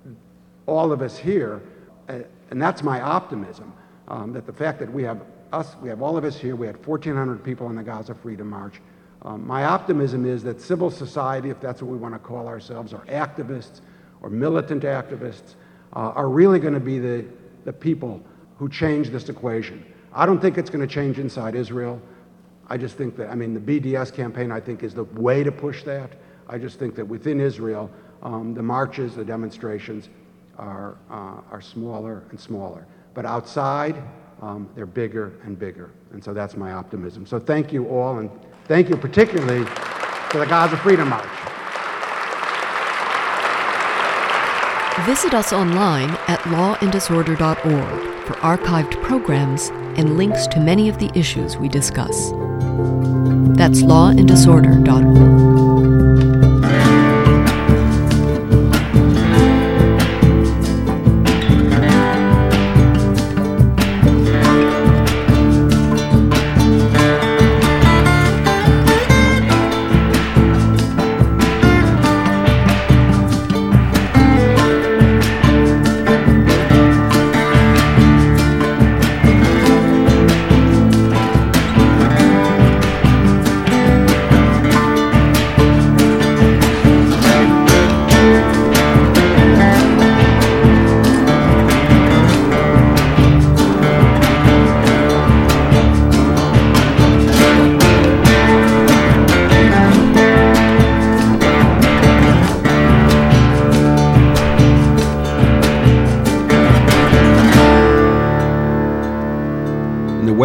all of us here, uh, and that's my optimism, um, that the fact that we have us, we have all of us here, we had fourteen hundred people on the Gaza Freedom March. Um, my optimism is that civil society, if that's what we want to call ourselves, or activists, or militant activists, uh, are really going to be the, the people who change this equation. I don't think it's going to change inside Israel. I just think that, I mean, the B D S campaign, I think, is the way to push that. I just think that within Israel, um, the marches, the demonstrations, are, uh, are smaller and smaller. But outside, um, they're bigger and bigger. And so that's my optimism. So thank you all, and thank you particularly to the Gaza Freedom March. Visit us online at law and disorder dot org for archived programs and links to many of the issues we discuss. That's law and disorder dot org.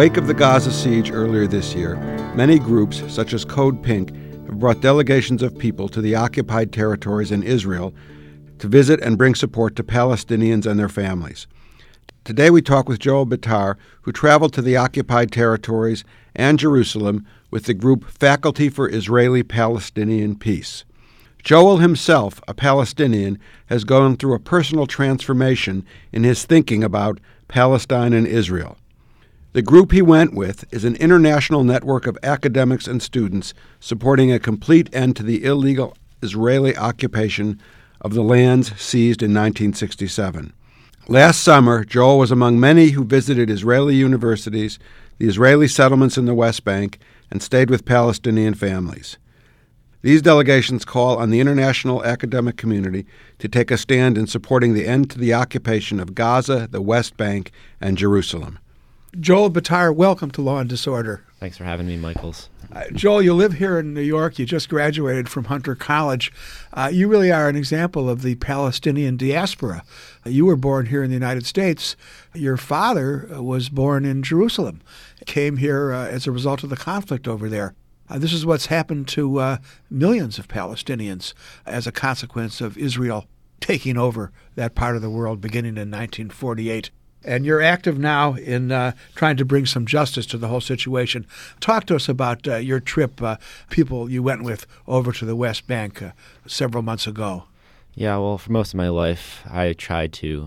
wake of the Gaza siege earlier this year, many groups, such as Code Pink, have brought delegations of people to the occupied territories in Israel to visit and bring support to Palestinians and their families. Today we talk with Joel Bitar, who traveled to the occupied territories and Jerusalem with the group Faculty for Israeli-Palestinian Peace. Joel himself, a Palestinian, has gone through a personal transformation in his thinking about Palestine and Israel. The group he went with is an international network of academics and students supporting a complete end to the illegal Israeli occupation of the lands seized in nineteen sixty-seven. Last summer, Joel was among many who visited Israeli universities, the Israeli settlements in the West Bank, and stayed with Palestinian families. These delegations call on the international academic community to take a stand in supporting the end to the occupation of Gaza, the West Bank, and Jerusalem. Joel Bitar, welcome to Law and Disorder. Thanks for having me, Michaels. Uh, Joel, you live here in New York. You just graduated from Hunter College. Uh, you really are an example of the Palestinian diaspora. Uh, you were born here in the United States. Your father uh, was born in Jerusalem, came here uh, as a result of the conflict over there. Uh, this is what's happened to uh, millions of Palestinians as a consequence of Israel taking over that part of the world beginning in nineteen forty-eight. And you're active now in uh, trying to bring some justice to the whole situation. Talk to us about uh, your trip, uh, people you went with over to the West Bank uh, several months ago. Yeah, well, for most of my life, I tried to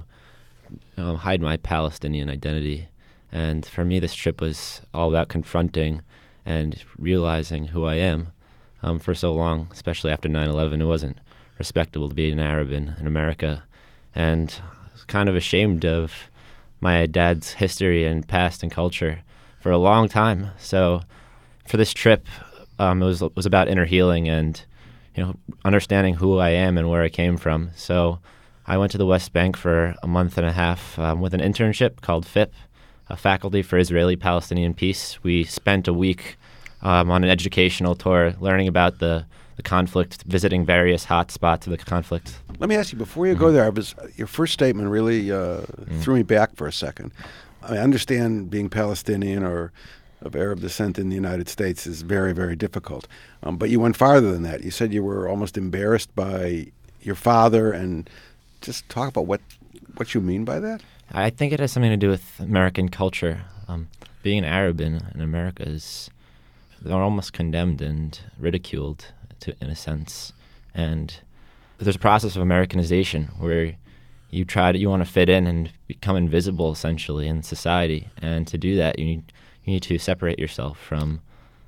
um, hide my Palestinian identity. And for me, this trip was all about confronting and realizing who I am. Um, for so long, especially after nine eleven, it wasn't respectable to be an Arab in, in America. And I was kind of ashamed of my dad's history and past and culture for a long time. So for this trip, um, it was it was about inner healing and, you know, understanding who I am and where I came from. So I went to the West Bank for a month and a half um, with an internship called F I P, a Faculty for Israeli-Palestinian Peace. We spent a week um, on an educational tour learning about the, the conflict, visiting various hot spots of the conflict. Let me ask you, before you go there, I was, your first statement really uh, mm. threw me back for a second. I understand being Palestinian or of Arab descent in the United States is very, very difficult. Um, but you went farther than that. You said you were almost embarrassed by your father, and just talk about what, what you mean by that. I think it has something to do with American culture. Um, being an Arab in, in America is, they're almost condemned and ridiculed to, in a sense. And there's a process of Americanization where you try to, you want to fit in and become invisible essentially in society. And to do that, you need, you need to separate yourself from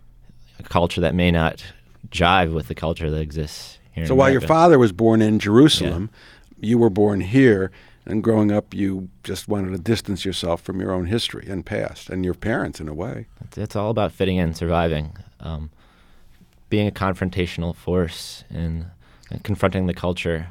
a culture that may not jive with the culture that exists here in So America. while your father was born in Jerusalem, yeah. you were born here. And growing up, you just wanted to distance yourself from your own history and past, and your parents, in a way. It's, it's all about fitting in, surviving, um, being a confrontational force, and, and confronting the culture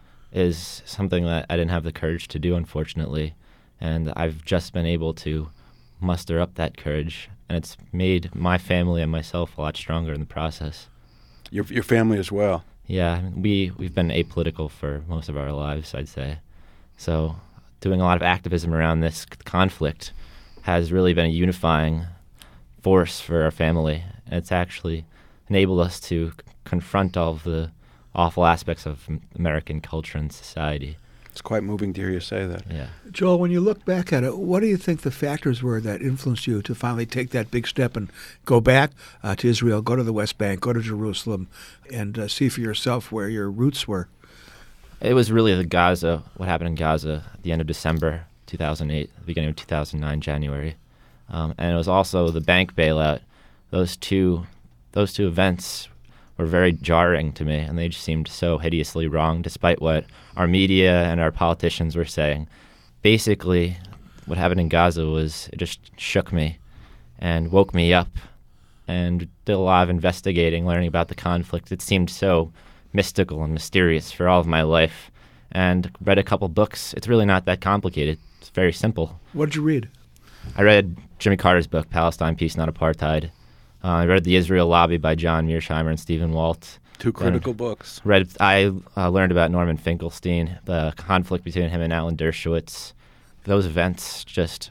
is something that I didn't have the courage to do, unfortunately. And I've just been able to muster up that courage, and it's made my family and myself a lot stronger in the process. Your your family as well. Yeah, we, we've been apolitical for most of our lives, I'd say. So doing a lot of activism around this conflict has really been a unifying force for our family. And it's actually enabled us to c- confront all of the awful aspects of American culture and society. It's quite moving to hear you say that. Yeah. Joel, when you look back at it, what do you think the factors were that influenced you to finally take that big step and go back uh, to Israel, go to the West Bank, go to Jerusalem, and uh, see for yourself where your roots were? It was really the Gaza, what happened in Gaza at the end of December two thousand eight, the beginning of two thousand nine, January. Um, and it was also the bank bailout. Those two, those two events were very jarring to me, and they just seemed so hideously wrong, despite what our media and our politicians were saying. Basically, what happened in Gaza was, it just shook me and woke me up, and did a lot of investigating, learning about the conflict. It seemed so mystical and mysterious for all of my life, and read a couple books. It's really not that complicated. It's very simple. What did you read? I read Jimmy Carter's book, Palestine, Peace, Not Apartheid. Uh, I read The Israel Lobby by John Mearsheimer and Stephen Walt. Two critical books. Read. I uh, learned about Norman Finkelstein, the conflict between him and Alan Dershowitz. Those events just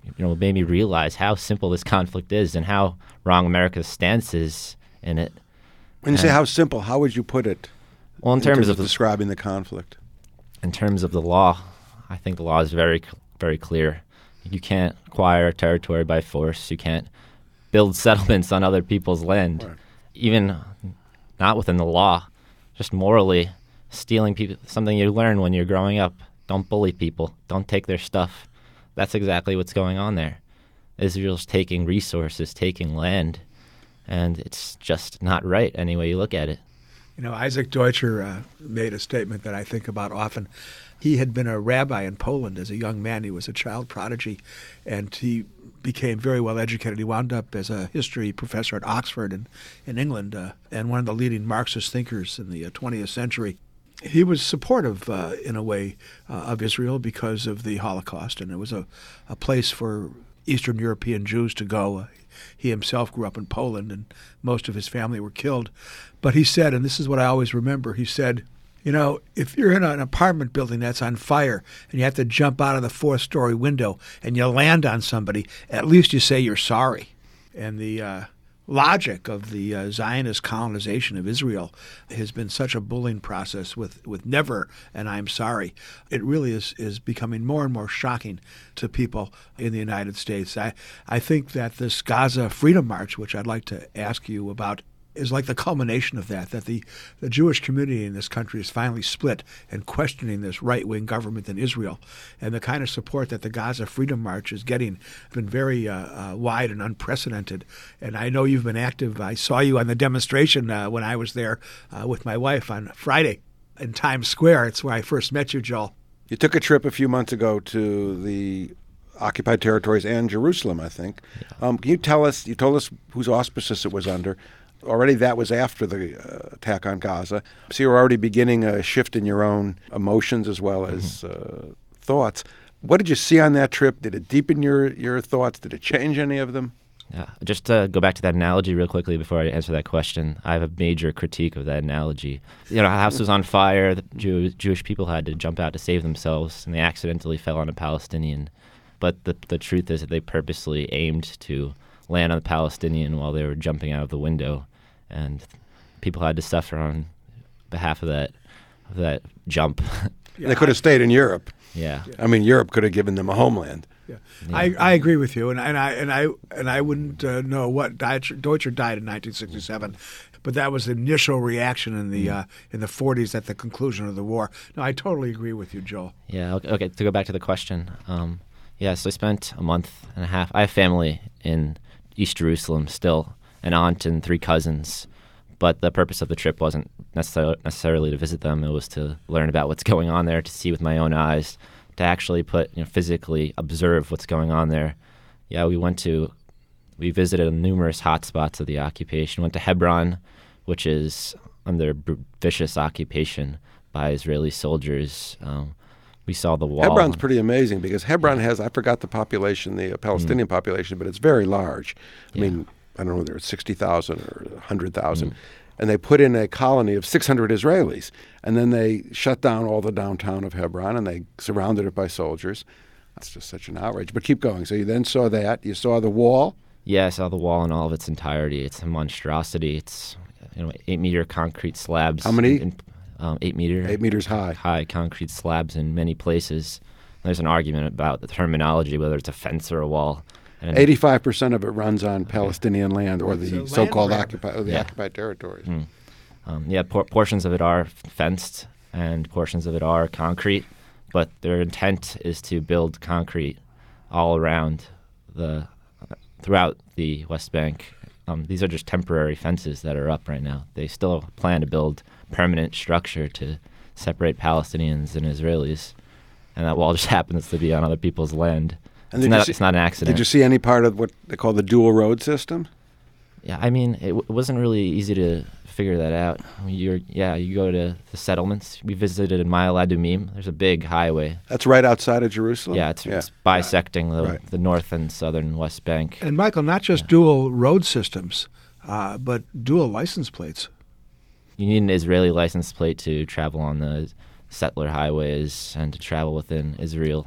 you know, made me realize how simple this conflict is and how wrong America's stance is in it. When you say how simple, how would you put it? Well, in, in terms, terms of of describing the conflict. In terms of the law, I think the law is very, very clear. You can't acquire territory by force. You can't build settlements on other people's land. Right. Even not within the law, just morally, stealing people, something you learn when you're growing up. Don't bully people. Don't take their stuff. That's exactly what's going on there. Israel's taking resources, taking land, and it's just not right any way you look at it. You know, Isaac Deutscher uh, made a statement that I think about often. He had been a rabbi in Poland as a young man. He was a child prodigy, and he became very well educated. He wound up as a history professor at Oxford in, in England, uh, and one of the leading Marxist thinkers in the uh, twentieth century. He was supportive, uh, in a way, uh, of Israel because of the Holocaust, and it was a, a place for Eastern European Jews to go. Uh, he himself grew up in Poland, and most of his family were killed. But he said, and this is what I always remember, he said, you know, if you're in an apartment building that's on fire and you have to jump out of the fourth-story window and you land on somebody, at least you say you're sorry. And the uh, logic of the uh, Zionist colonization of Israel has been such a bullying process with, with never an I'm sorry. It really is, is becoming more and more shocking to people in the United States. I, I think that this Gaza Freedom March, which I'd like to ask you about, is like the culmination of that, that the, the Jewish community in this country is finally split and questioning this right-wing government in Israel. And the kind of support that the Gaza Freedom March is getting has been very uh, uh, wide and unprecedented. And I know you've been active. I saw you on the demonstration uh, when I was there uh, with my wife on Friday in Times Square. It's where I first met you, Joel. You took a trip a few months ago to the occupied territories and Jerusalem, I think. Yeah. Um, can you tell us, you told us whose auspices it was under. Already that was after the uh, attack on Gaza. So you're already beginning a shift in your own emotions as well as uh, thoughts. What did you see on that trip? Did it deepen your, your thoughts? Did it change any of them? Yeah. Just to go back to that analogy real quickly before I answer that question, I have a major critique of that analogy. You know, the house was on fire. The Jew- Jewish people had to jump out to save themselves, and they accidentally fell on a Palestinian. But the the truth is that they purposely aimed to land on the Palestinian while they were jumping out of the window. And people had to suffer on behalf of that of that jump. Yeah, they could have stayed in Europe. Yeah. I mean, Europe could have given them a homeland. Yeah. Yeah. I, I agree with you, and, and I and I and I wouldn't uh, know what Deutscher, Deutscher died in nineteen sixty-seven, but that was the initial reaction in the uh, in the forties at the conclusion of the war. No, I totally agree with you, Joel. Yeah. Okay. okay to go back to the question, um, yeah. So I spent a month and a half. I have family in East Jerusalem still. An aunt and three cousins, but the purpose of the trip wasn't necessarily necessarily to visit them. It was to learn about what's going on there, to see with my own eyes, to actually put, you know, physically observe what's going on there. Yeah, we went to, we visited numerous hotspots of the occupation. Went to Hebron, which is under vicious occupation by Israeli soldiers. Um, we saw the wall. Hebron's pretty amazing because Hebron has, I forgot the population, the uh, Palestinian mm. population, but it's very large. I yeah. mean, I don't know whether it's sixty thousand or one hundred thousand, mm. and they put in a colony of six hundred Israelis, and then they shut down all the downtown of Hebron, and they surrounded it by soldiers. That's just such an outrage. But keep going. So you then saw that. You saw the wall. Yeah, I saw the wall in all of its entirety. It's a monstrosity. It's, you know, eight-meter concrete slabs. How many? In, um, eight meter. Eight meters high. High concrete slabs in many places. There's an argument about the terminology, whether it's a fence or a wall. Eighty-five percent of it runs on Palestinian land or the so-called occupied, or the yeah. occupied territories. Mm. Um, yeah, por- portions of it are fenced and portions of it are concrete, but their intent is to build concrete all around the uh, throughout the West Bank. Um, these are just temporary fences that are up right now. They still plan to build permanent structure to separate Palestinians and Israelis, and that wall just happens to be on other people's land. And it's, not, see, it's not an accident. Did you see any part of what they call the dual road system? Yeah, I mean, it, w- it wasn't really easy to figure that out. I mean, you're, yeah, you go to the settlements. We visited in Ma'ale Adumim. There's a big highway. That's right outside of Jerusalem? Yeah, it's, yeah. it's bisecting the, right. the north and southern West Bank. And, Michael, not just yeah. dual road systems, uh, but dual license plates. You need an Israeli license plate to travel on the settler highways and to travel within Israel.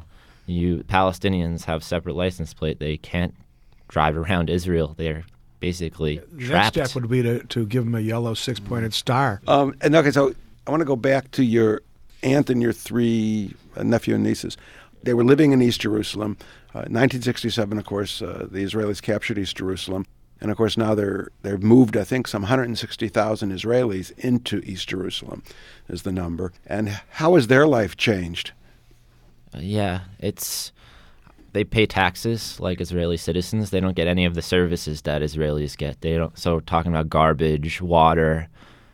You Palestinians have separate license plate. They can't drive around Israel. They're basically The trapped. next step would be to, to give them a yellow six-pointed star. Um, and okay, so I want to go back to your aunt and your three uh, nephew and nieces. They were living in East Jerusalem. Uh, nineteen sixty-seven, of course, uh, the Israelis captured East Jerusalem. And, of course, now they're, they've moved, I think, some one hundred sixty thousand Israelis into East Jerusalem is the number. And how has their life changed? Uh, yeah, it's they pay taxes like Israeli citizens. They don't get any of the services that Israelis get. They don't. So talking about garbage, water,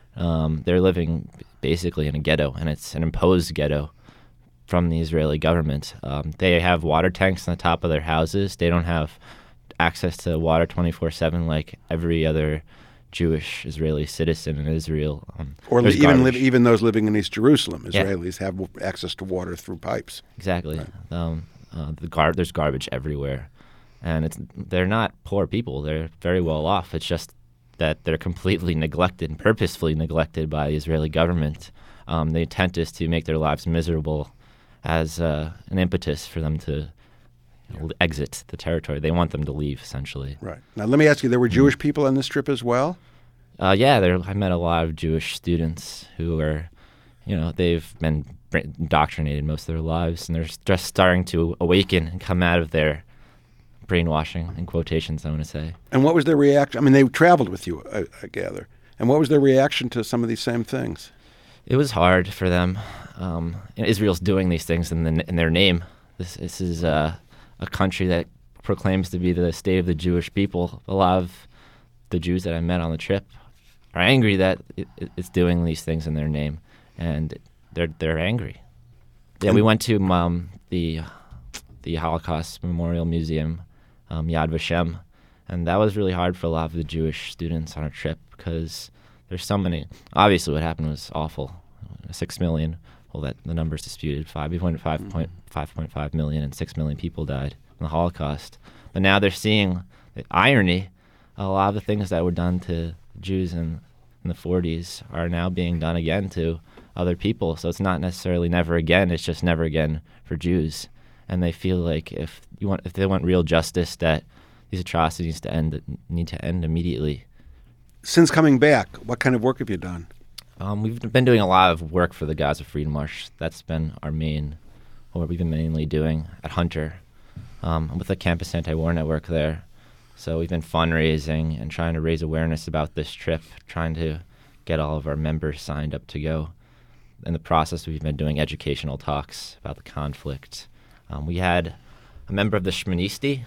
um, they're living basically in a ghetto, and it's an imposed ghetto from the Israeli government. Um, they have water tanks on the top of their houses. They don't have access to water twenty-four seven like every other Jewish Israeli citizen in Israel. Um, Or there's even garbage. live, even those living in East Jerusalem, Yeah. Israelis have w- access to water through pipes. Exactly. Um, uh, the gar- there's garbage everywhere, and it's they're not poor people. They're very well off. It's just that they're completely neglected, purposefully neglected by the Israeli government. Um, the intent is to make their lives miserable as uh, an impetus for them to you know, exit the territory. They want them to leave, essentially. Right. Now, let me ask you, there were Jewish people on this trip as well? Uh, yeah, there, I met a lot of Jewish students who are, you know, they've been bra- indoctrinated most of their lives, and they're just starting to awaken and come out of their brainwashing, in quotations, I want to say. And what was their reaction? I mean, they traveled with you, I, I gather. And what was their reaction to some of these same things? It was hard for them. Um, you know, Israel's doing these things in, the, in their name. This, this is uh, a country that proclaims to be the state of the Jewish people. A lot of the Jews that I met on the trip are angry that it, it's doing these things in their name, and they're they're angry. Yeah, we went to um, the the Holocaust Memorial Museum, um, Yad Vashem, and that was really hard for a lot of the Jewish students on our trip because there's so many. Obviously, what happened was awful. Six million. Well, that the number's disputed. Five point five point five point five million and six million people died in the Holocaust. But now they're seeing the irony. A lot of the things that were done to Jews in, in the forties are now being done again to other people. So it's not necessarily never again. It's just never again for Jews. And they feel like if you want, if they want real justice, that these atrocities to end need to end immediately. Since coming back, what kind of work have you done? Um, we've been doing a lot of work for the Gaza Freedom March. That's been our main, what we've been mainly doing at Hunter, um, with the Campus Anti-War Network there. So we've been fundraising and trying to raise awareness about this trip, trying to get all of our members signed up to go. In the process, we've been doing educational talks about the conflict. Um, we had a member of the Shmonisti.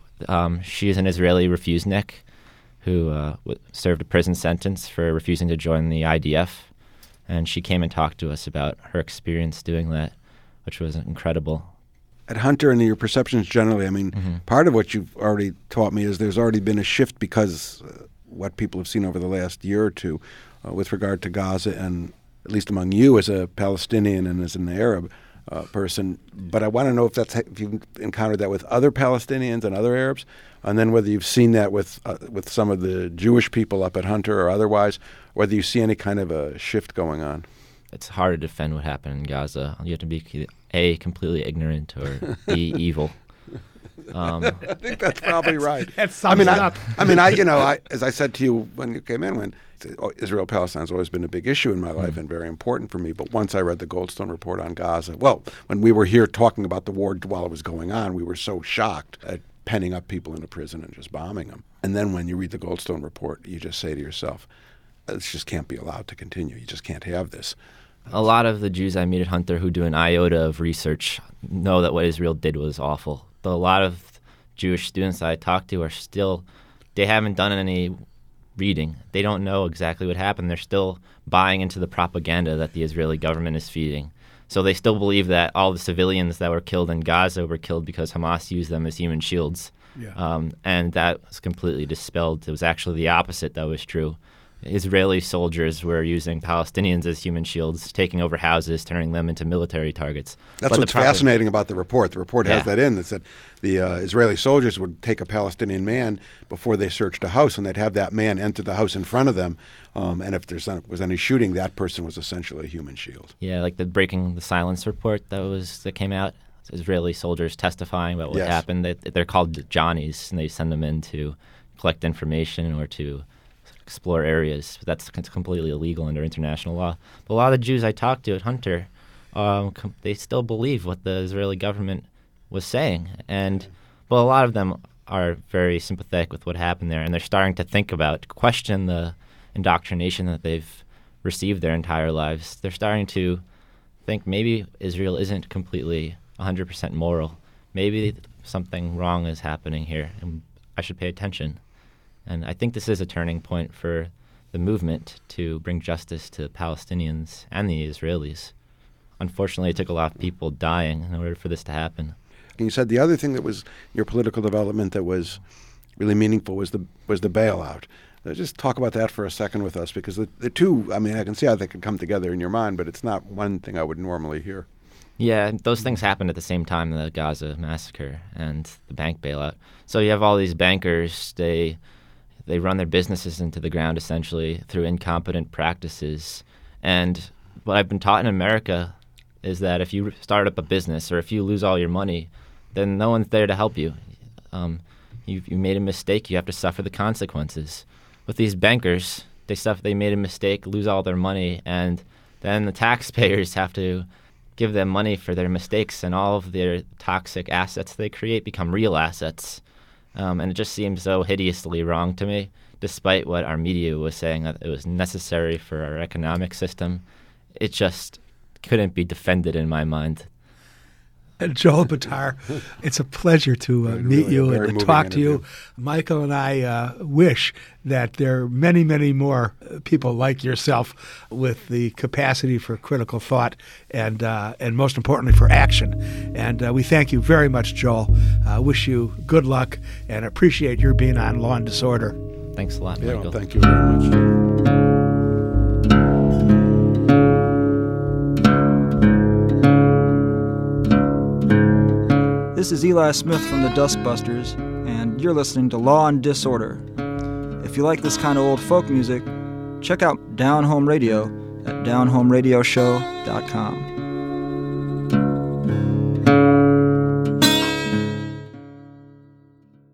Um, she is an Israeli refusenik who uh, w- served a prison sentence for refusing to join the I D F. And she came and talked to us about her experience doing that, which was incredible. At Hunter and your perceptions generally, I mean, Mm-hmm. part of what you've already taught me is there's already been a shift because uh, what people have seen over the last year or two uh, with regard to Gaza, and at least among you as a Palestinian and as an Arab uh, person. But I want to know if that's if you've encountered that with other Palestinians and other Arabs, and then whether you've seen that with uh, with some of the Jewish people up at Hunter or otherwise, whether you see any kind of a shift going on. It's hard to defend what happened in Gaza. You have to be, A, completely ignorant, or B, evil. Um, I think that's probably right. That I sums mean, it I, up. I mean, I, you know, I, as I said to you when you came in, when Israel-Palestine has always been a big issue in my life Mm-hmm. and very important for me. But once I read the Goldstone report on Gaza, well, when we were here talking about the war while it was going on, we were so shocked at penning up people into prison and just bombing them. And then when you read the Goldstone report, you just say to yourself, this just can't be allowed to continue. You just can't have this. a lot of the Jews I meet at Hunter who do an iota of research know that what Israel did was awful. But a lot of Jewish students that I talk to are still, they haven't done any reading. They don't know exactly what happened. They're still buying into the propaganda that the Israeli government is feeding. So they still believe that all the civilians that were killed in Gaza were killed because Hamas used them as human shields. Yeah. Um, and that was completely dispelled. It was actually the opposite that was true. Israeli soldiers were using Palestinians as human shields, taking over houses, turning them into military targets. That's But the what's problem- fascinating about the report. The report has Yeah. that in that said the uh, Israeli soldiers would take a Palestinian man before they searched a house, and they'd have that man enter the house in front of them. Um, and if there was any shooting, that person was essentially a human shield. Yeah, like the Breaking the Silence report that was that came out Israeli soldiers testifying about what Yes. happened. They, they're called Johnnies, and they send them in to collect information or to explore areas. That's completely illegal under international law. But a lot of the Jews I talked to at Hunter, um, com- they still believe what the Israeli government was saying. And but a lot of them are very sympathetic with what happened there, and they're starting to think about, question the indoctrination that they've received their entire lives. They're starting to think maybe Israel isn't completely one hundred percent moral. Maybe something wrong is happening here, and I should pay attention. And I think this is a turning point for the movement to bring justice to Palestinians and the Israelis. Unfortunately, it took a lot of people dying in order for this to happen. And you said the other thing that was your political development that was really meaningful was the was the bailout. Uh, just talk about that for a second with us, because the, the two, I mean, I can see how they could come together in your mind, but it's not one thing I would normally hear. Yeah, those things happened at the same time, the Gaza massacre and the bank bailout. So you have all these bankers, they they run their businesses into the ground essentially through incompetent practices. And what I've been taught in America is that if you start up a business or if you lose all your money, then no one's there to help you. Um, you you made a mistake, you have to suffer the consequences. With these bankers, they suffer, they made a mistake, lose all their money, and then the taxpayers have to give them money for their mistakes, and all of their toxic assets they create become real assets. Um, and it just seems so hideously wrong to me, despite what our media was saying that it was necessary for our economic system. It just couldn't be defended in my mind. And Joel Batar, it's a pleasure to uh, meet really you a very and to moving talk to you. interview. Michael and I uh, wish that there are many, many more people like yourself with the capacity for critical thought and, uh, and most importantly, for action. And uh, we thank you very much, Joel. Uh, wish you good luck and appreciate your being on Law and Disorder. Thanks a lot, Yeah, Michael. well, thank you very much. This is Eli Smith from the Duskbusters, and you're listening to Law and Disorder. If you like this kind of old folk music, check out Down Home Radio at down home radio show dot com.